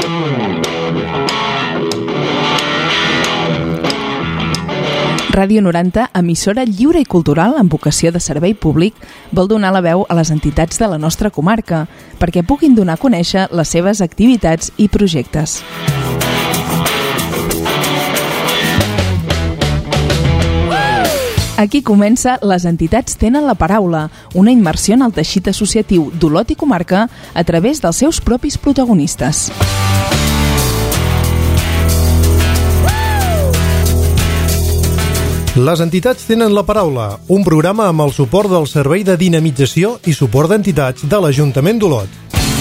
Ràdio 90, emissora lliure i cultural amb vocació de servei públic, vol donar la veu a les entitats de la nostra comarca perquè puguin donar a conèixer les seves activitats i projectes. Aquí comença Les entitats tenen la paraula, una immersió en el teixit associatiu d'Olot i comarca a través dels seus propis protagonistes. Les entitats tenen la paraula, un programa amb el suport del Servei de Dinamització i Suport d'Entitats de l'Ajuntament d'Olot.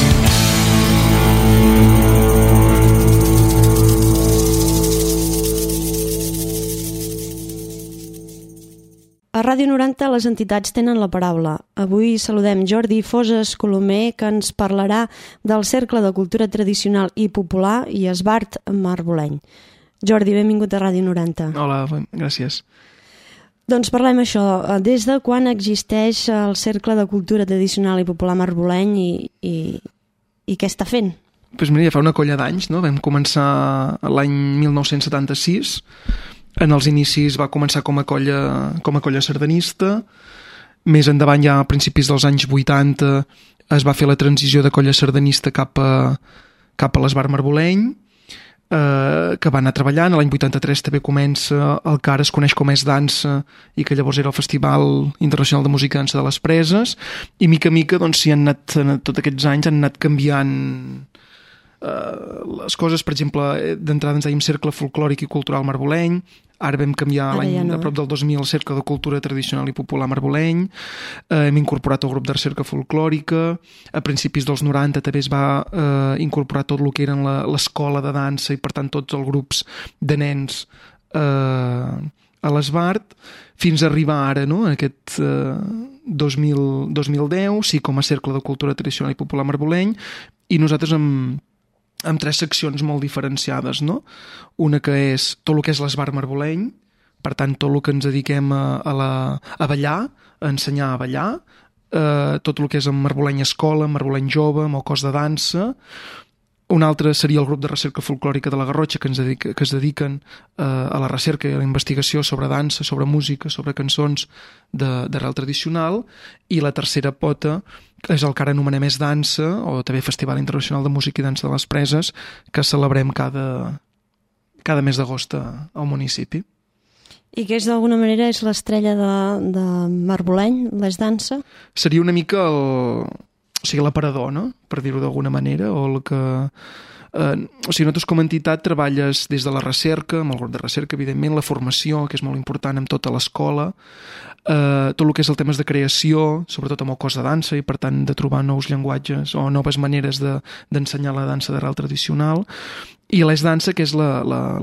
A Ràdio 90 les entitats tenen la paraula. Avui saludem Jordi Foses Colomer, que ens parlarà del Cercle de Cultura Tradicional i Popular i Esbart Marboleny. Jordi, benvingut a Ràdio 90. Hola, gràcies. Doncs parlem això. Des de quan existeix el Cercle de Cultura Tradicional i Popular Marboleny i què està fent? Doncs mira, ja fa una colla d'anys, no? Vam començar l'any 1976. En els inicis va començar com a colla sardanista. Més endavant, ja a principis dels anys 80, es va fer la transició de colla sardanista cap a l'Esbart Marboleny, que va anar treballant. L'any 83 també comença el que ara es coneix com És Dansa i que llavors era el Festival Internacional de Música i Dansa de les Preses, i mica a mica doncs, tots aquests anys han anat canviant les coses. Per exemple, d'entrada ens dèiem Cercle Folclòric i Cultural Marboleny, ara vam canviar a prop del 2000 el Cercle de Cultura Tradicional i Popular Marboleny, hem incorporat el grup de recerca folclòrica, a principis dels 90 també es va incorporar tot el que eren l'escola de dansa i per tant tots els grups de nens a l'Esbart, fins a arribar ara, no? Aquest 2010, sí, com a Cercle de Cultura Tradicional i Popular Marboleny, i nosaltres amb tres seccions molt diferenciades, no? Una que és tot el que és l'Esbart Marboleny, per tant tot el que ens dediquem a ballar, a ensenyar a ballar, tot el que és en Marboleny Escola, Marboleny Jove, amb el cos de dansa. Un altre seria el grup de recerca folclòrica de la Garrotxa, que es dediquen a la recerca i a la investigació sobre dansa, sobre música, sobre cançons d'arrel tradicional. I la tercera pota és el que ara anomenem És Dansa, o també Festival Internacional de Música i Dansa de les Preses, que celebrem cada mes d'agost al municipi. I que d'alguna manera és l'estrella de Marboleny, l'És Dansa? Seria una mica l'aparador, no? Per dir-ho d'alguna manera, o el que... nosaltres com a entitat treballes des de la recerca, amb el grup de recerca, evidentment, la formació, que és molt important amb tota l'escola, tot el que és el temes de creació, sobretot amb el cos de dansa, i per tant de trobar nous llenguatges o noves maneres d'ensenyar la dansa d'arrel tradicional, i l'És Dansa, que és la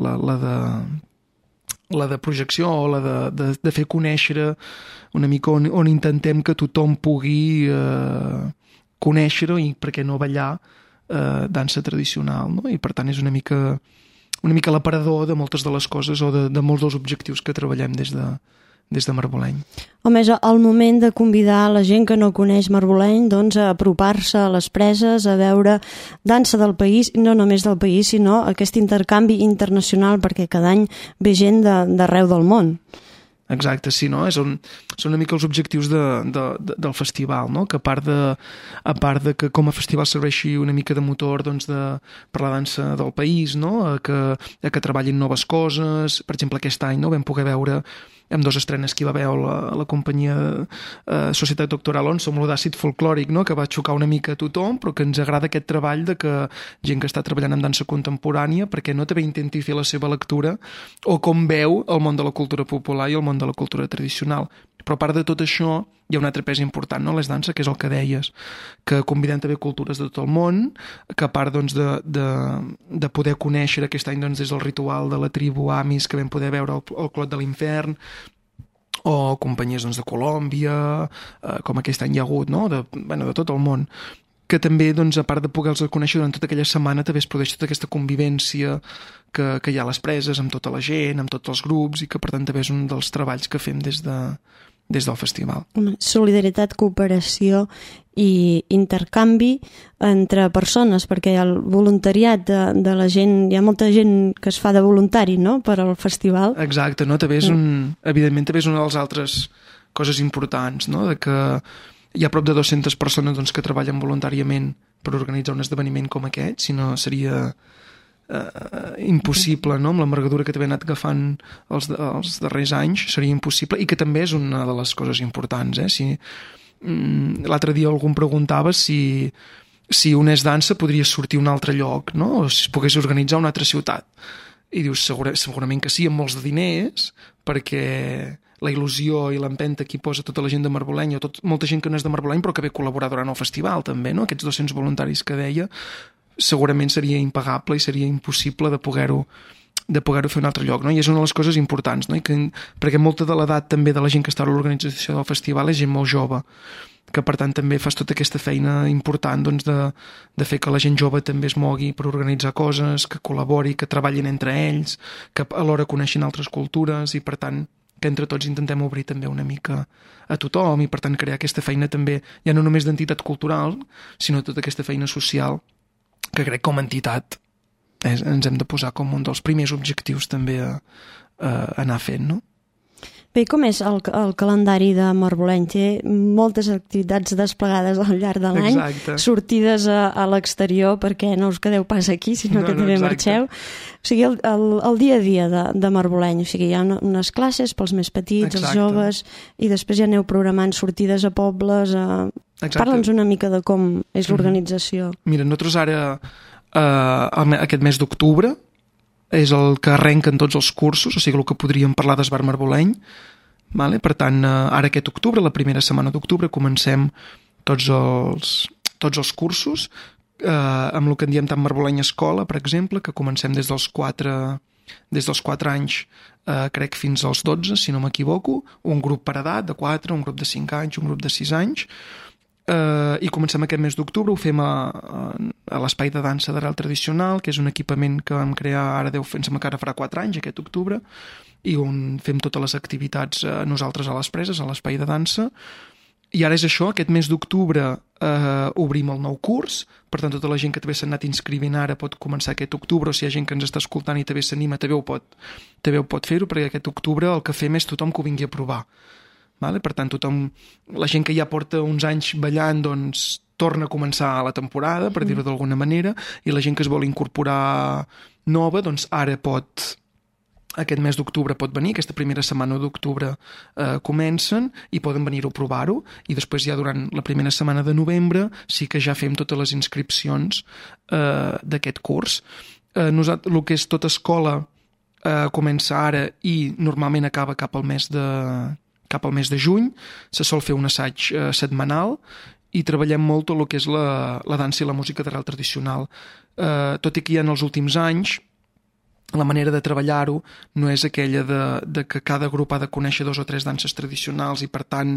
de projecció o la de fer conèixer una mica on intentem que tothom pugui conèixer i, per què no, ballar dansa tradicional, no? I per tant és una mica l'aparador de moltes de les coses o de molts dels objectius que treballem des de Marboleny. Home, és el moment de convidar la gent que no coneix Marboleny doncs, a apropar-se a les preses, a veure dansa del país, no només del país, sinó aquest intercanvi internacional, perquè cada any ve gent d'arreu del món. Exacte, sí, no? Són una mica els objectius del festival, no? Que a part de que com a festival serveixi una mica de motor doncs, per la dansa del país, no? Que treballin noves coses. Per exemple, aquest any no? Vam poder veure amb dos estrenes que hi va haver la companyia Societat Doctor Alonso, amb l'Odàcid Folclòric, no? Que va xocar una mica a tothom, però que ens agrada aquest treball de que gent que està treballant en dansa contemporània, perquè no també intenti fer la seva lectura o com veu el món de la cultura popular i el món de la cultura tradicional. Però a part de tot això, hi ha un altre pes important, no? Les danses, que és el que deies, que convidem també cultures de tot el món, que a part doncs, de poder conèixer aquest any doncs, des del ritual de la tribu Amis, que vam poder veure el Clot de l'Infern, o companyies doncs, de Colòmbia, com aquest any hi ha hagut, no? de tot el món, que també, doncs, a part de poder-los conèixer durant tota aquella setmana, també es produeix tota aquesta convivència que hi ha a les preses, amb tota la gent, amb tots els grups, i que per tant també és un dels treballs que fem des del festival. Solidaritat, cooperació i intercanvi entre persones, perquè el voluntariat de la gent, hi ha molta gent que es fa de voluntari, no?, per al festival. Exacte, no? Evidentment també és una de les altres coses importants, no?, de que hi ha prop de 200 persones doncs, que treballen voluntàriament per organitzar un esdeveniment com aquest, si no seria impossible, no?, amb l'envergadura que també ha anat agafant els darrers anys, seria impossible, i que també és una de les coses importants. L'altre dia algú em preguntava si un és dansa podria sortir a un altre lloc, no?, o si es pogués organitzar a una altra ciutat. I dius, segurament que sí, amb molts de diners, perquè la il·lusió i l'empenta que hi posa tota la gent de Marboleny, o molta gent que no és de Marboleny però que ve col·laborar durant el festival també, no?, aquests 200 voluntaris que deia, segurament seria impagable i seria impossible de poder-ho fer un altre lloc, no? I és una de les coses importants, no? Perquè molta de l'edat també de la gent que està a l'organització del festival és gent molt jove, que per tant també fas tota aquesta feina important doncs, de fer que la gent jove també es mogui per organitzar coses, que col·labori, que treballin entre ells, que alhora coneixin altres cultures, i per tant que entre tots intentem obrir també una mica a tothom, i per tant crear aquesta feina també, ja no només d'entitat cultural, sinó tota aquesta feina social, que crec que com a entitat ens hem de posar com un dels primers objectius també a anar fent, no? Bé, com és el calendari de Marboleny? Té moltes activitats desplegades al llarg de l'any, sortides a l'exterior, perquè no us quedeu pas aquí, sinó que també marxeu. O sigui, el dia a dia de Marboleny, o sigui, hi ha unes classes pels més petits, els joves, i després ja aneu programant sortides a pobles. Parla'ns una mica de com és l'organització. Mira, nosaltres ara, aquest mes d'octubre, és el que arrenquen tots els cursos, o sigui, el que podríem parlar d'Esbar Marboleny. Per tant, ara aquest octubre, la primera setmana d'octubre, comencem tots els cursos, amb el que en diem tant Marboleny Escola, per exemple, que comencem des dels 4 anys, crec, fins als 12, si no m'equivoco, un grup per edat de 4, un grup de 5 anys, un grup de 6 anys, i comencem aquest mes d'octubre, ho fem a l'espai de dansa d'arrel tradicional, que és un equipament que vam crear ara encara farà 4 anys, aquest octubre, i on fem totes les activitats nosaltres a les preses, a l'espai de dansa. I ara és això, aquest mes d'octubre obrim el nou curs, per tant tota la gent que també s'ha anat inscrivint ara pot començar aquest octubre, o si hi ha gent que ens està escoltant i també s'anima, també ho pot fer-ho, perquè aquest octubre el que fem és tothom que ho vingui a provar. Per tant, la gent que ja porta uns anys ballant, doncs torna a començar la temporada, per dir-ho d'alguna manera, i la gent que es vol incorporar nova, doncs ara aquest mes d'octubre pot venir, aquesta primera setmana d'octubre comencen i poden venir a provar-ho, i després ja durant la primera setmana de novembre sí que ja fem totes les inscripcions d'aquest curs. El que és tota escola comença ara i normalment acaba cap al mes de juny, se sol fer un assaig setmanal i treballem molt tot el que és la dansa i la música d'arrel tradicional. Tot i que ja en els últims anys la manera de treballar-ho no és aquella de que cada grup ha de conèixer 2 o 3 danses tradicionals i per tant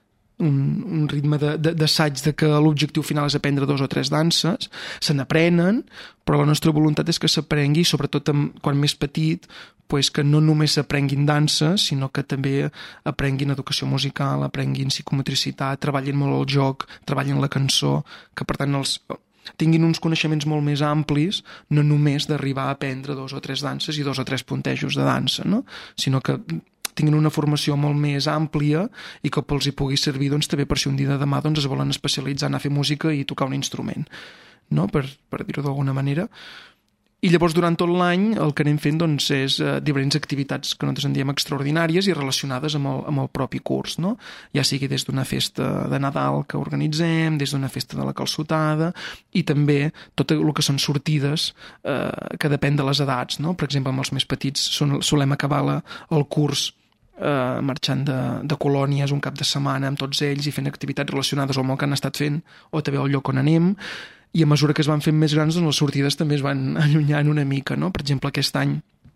un ritme d'assaig de que l'objectiu final és aprendre 2 o 3 danses, se n'aprenen, però la nostra voluntat és que s'aprengui, sobretot quan més petit, que no només s'aprenguin danses, sinó que també aprenguin educació musical, aprenguin psicomotricitat, treballin molt el joc, treballin la cançó, que per tant tinguin uns coneixements molt més amplis, no només d'arribar a aprendre 2 o 3 danses i 2 o 3 puntejos de dansa, no? Sinó que tinguin una formació molt més àmplia i que els hi pugui servir també per si un dia de demà es volen especialitzar en a fer música i tocar un instrument, no? Per dir-ho d'alguna manera. I llavors durant tot l'any el que anem fent és diferents activitats que nosaltres en diem extraordinàries i relacionades amb el propi curs, no? Ja sigui des d'una festa de Nadal que organitzem, des d'una festa de la calçotada i també tot el que són sortides que depèn de les edats, no? Per exemple, amb els més petits solem acabar el curs marxant de colònies un cap de setmana amb tots ells i fent activitats relacionades amb el que han estat fent o també al lloc on anem, i a mesura que es van fent més grans les sortides també es van allunyant una mica, no? Per exemple, aquest any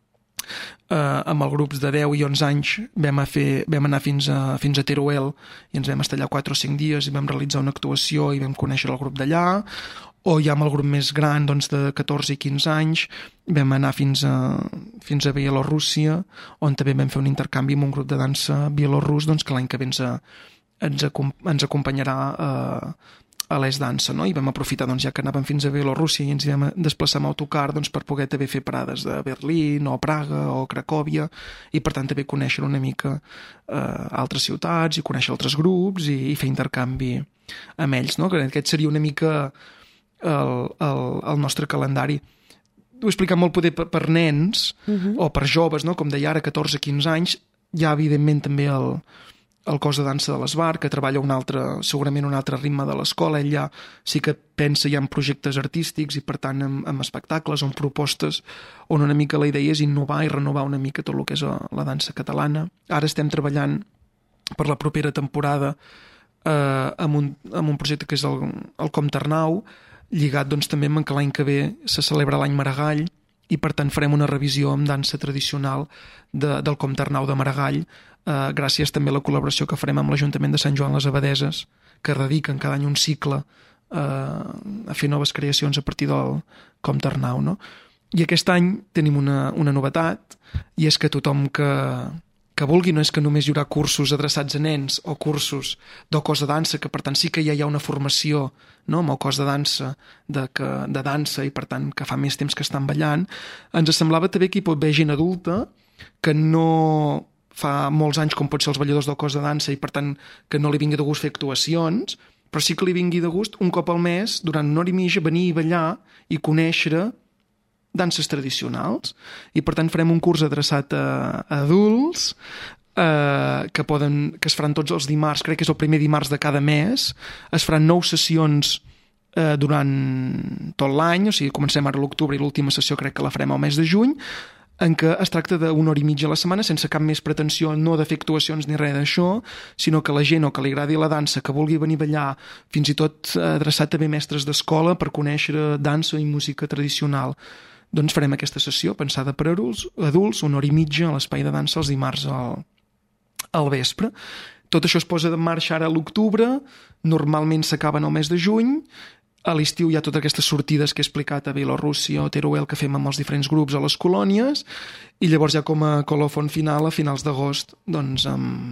amb els grups de 10 i 11 anys vam anar fins a Teruel i ens vam estar allà 4 o 5 dies i vam realitzar una actuació i vam conèixer el grup d'allà, o ja amb el grup més gran, doncs, de 14 i 15 anys, vam anar fins a Bielorússia, on també vam fer un intercanvi amb un grup de dansa bielorús, doncs, que l'any que ve ens acompanyarà a l'Es Dansa, no? I vam aprofitar, doncs, ja que anàvem fins a Bielorússia i ens vam desplaçar amb autocar, doncs, per poder també fer parades de Berlín o Praga o Cracòvia, i per tant també conèixer una mica altres ciutats i conèixer altres grups i fer intercanvi amb ells, no? Aquest seria una mica el nostre calendari. Ho he explicat molt poder per nens o per joves, no? Com deia ara, 14-15 anys. Hi ha evidentment també el cos de dansa de l'Esbar, que treballa segurament un altre ritme de l'escola. Ell ja sí que pensa ja en projectes artístics i per tant en espectacles o en propostes on una mica la idea és innovar i renovar una mica tot el que és la dansa catalana. Ara estem treballant per la propera temporada amb un projecte que és el Comte Arnau, lligat doncs, també amb que l'any que ve se celebra l'any Maragall i per tant farem una revisió amb dansa tradicional del Comte Arnau de Maragall, gràcies també a la col·laboració que farem amb l'Ajuntament de Sant Joan les Abadeses, que dediquen cada any un cicle a fer noves creacions a partir del Comte Arnau, no? I aquest any tenim una novetat, i és que tothom que vulgui, no és que només hi haurà cursos adreçats a nens o cursos del cos de dansa, que per tant sí que ja hi ha una formació, no?, amb el cos de dansa de dansa i per tant que fa més temps que estan ballant. Ens semblava també que hi pot haver gent adulta que no fa molts anys com pot ser els balladors del cos de dansa i per tant que no li vingui de gust fer actuacions, però sí que li vingui de gust un cop al mes, durant una hora i mitja, venir i ballar i conèixer danses tradicionals. I per tant farem un curs adreçat a adults que es faran tots els dimarts, crec que és el primer dimarts de cada mes. Es faran 9 sessions durant tot l'any, o sigui, comencem ara a l'octubre i l'última sessió crec que la farem al mes de juny, en què es tracta d'una hora i mitja a la setmana sense cap més pretensió, no de fer actuacions ni res d'això, sinó que la gent o que li agradi la dansa, que vulgui venir a ballar, fins i tot adreçat també a mestres d'escola per conèixer dansa i música tradicional. Doncs farem aquesta sessió pensada per adults, una hora i mitja a l'espai de dansa els dimarts al vespre. Tot això es posa en marxa ara a l'octubre, normalment s'acaben al mes de juny. A l'estiu hi ha totes aquestes sortides que he explicat a Bielorússia o Teruel que fem amb els diferents grups a les colònies, i llavors ja com a colofon final a finals d'agost doncs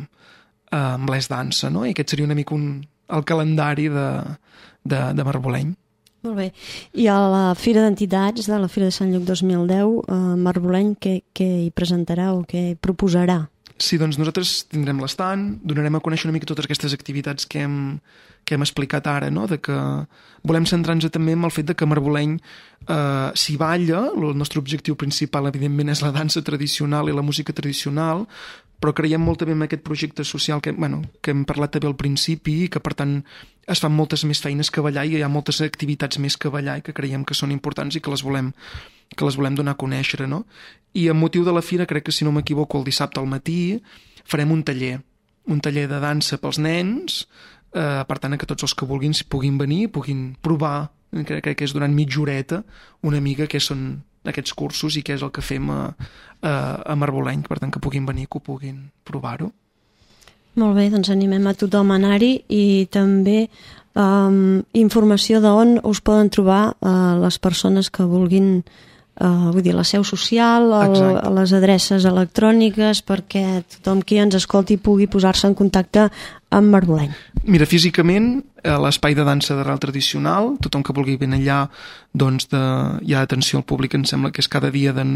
amb l'Es Dansa, no? I aquest seria una mica el calendari de Marboleny. Molt bé. I a la Fira d'Entitats de la Fira de Sant Lluc 2010, Marboleny, què hi presentarà o què proposarà? Sí, doncs nosaltres tindrem l'estand, donarem a conèixer una mica totes aquestes activitats que hem explicat ara, no? De que volem centrar-nos també en el fet de que Marboleny s'hi balla, el nostre objectiu principal evidentment és la dansa tradicional i la música tradicional, però creiem molt també en aquest projecte social que hem parlat també al principi i que per tant es fan moltes més feines que ballar i hi ha moltes activitats més que ballar i que creiem que són importants i que les volem donar a conèixer, no? I amb motiu de la fira, crec que si no m'equivoco el dissabte al matí farem un taller de dansa pels nens, per tant que tots els que vulguin puguin venir, puguin provar, crec que és durant mitja horeta una mica què són aquests cursos i què és el que fem a Marboleny, per tant que puguin venir, que ho puguin provar-ho. Molt bé, doncs animem a tothom a anar-hi i també informació d'on us poden trobar les persones que vulguin, vull dir, la seu social, les adreces electròniques, perquè tothom qui ens escolti pugui posar-se en contacte amb Marboleny. Mira, físicament, a l'espai de dansa d'arrel tradicional, tothom que vulgui venir allà, doncs hi ha atenció al públic, em sembla que és cada dia de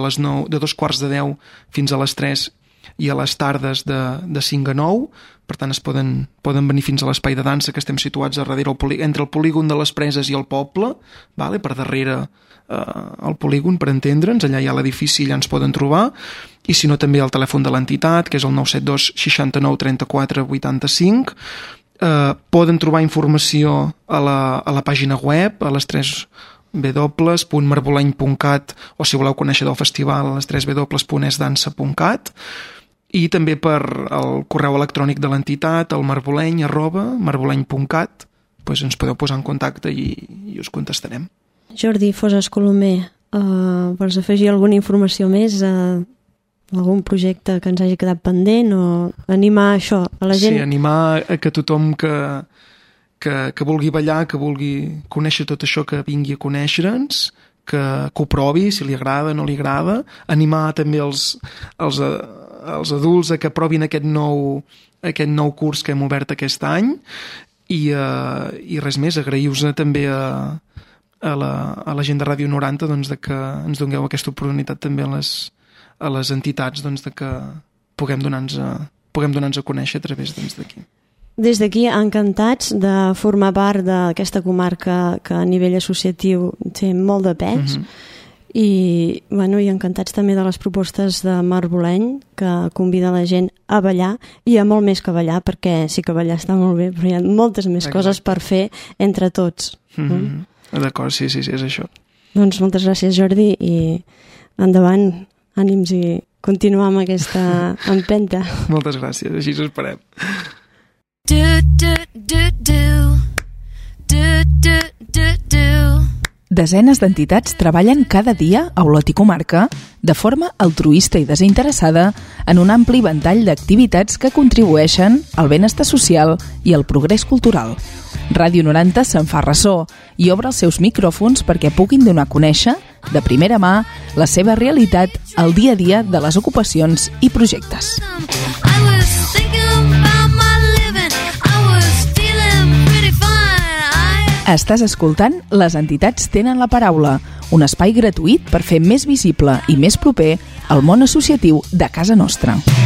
2:45 fins a les 3 i a les tardes de 5 a 9, per tant poden venir fins a l'espai de dansa que estem situats a darrere entre el polígon de les Preses i el poble, per darrere el polígon, per entendre'ns, allà hi ha l'edifici, allà ens poden trobar, i si no també el telèfon de l'entitat, que és el 972 69 34 85. Poden trobar informació a la pàgina web, a les 3 www.marboleny.cat, o si voleu conèixer del festival, a les 3 www.esdansa.cat, i també per el correu electrònic de l'entitat, el marboleny@marboleny.cat, doncs ens podeu posar en contacte i us contestarem. Jordi Fosas Colomer, vols afegir alguna informació més? Algun projecte que ens hagi quedat pendent o animar això a la gent? Sí, animar a que tothom que que vulgui ballar, que vulgui conèixer tot això, que vingui a conèixer-nos, que ho provi, si li agrada, no li agrada, animar també els adults a que provin aquest nou curs que hem obert aquest any i res més, agrair-vos també a la gent de Ràdio 90 doncs, de que ens dongueu aquesta oportunitat també a les entitats doncs, de que puguem donar-nos a conèixer a través d'aquí. Des d'aquí, encantats de formar part d'aquesta comarca que a nivell associatiu té molt de pes i encantats també de les propostes de Marboleny, que convida la gent a ballar i a molt més que ballar, perquè sí que ballar està molt bé, però hi ha moltes més coses per fer entre tots. D'acord, sí, és això. Doncs moltes gràcies, Jordi, i endavant, ànims i continuar amb aquesta empenta. Moltes gràcies, així us esperem. Desenes d'entitats treballen cada dia a Olot i comarca de forma altruista i desinteressada en un ampli ventall d'activitats que contribueixen al benestar social i al progrés cultural. Ràdio 90 se'n fa ressò i obre els seus micròfons perquè puguin donar a conèixer, de primera mà, la seva realitat al dia a dia de les ocupacions i projectes. Estàs escoltant Les entitats tenen la paraula, un espai gratuït per fer més visible i més proper el món associatiu de casa nostra.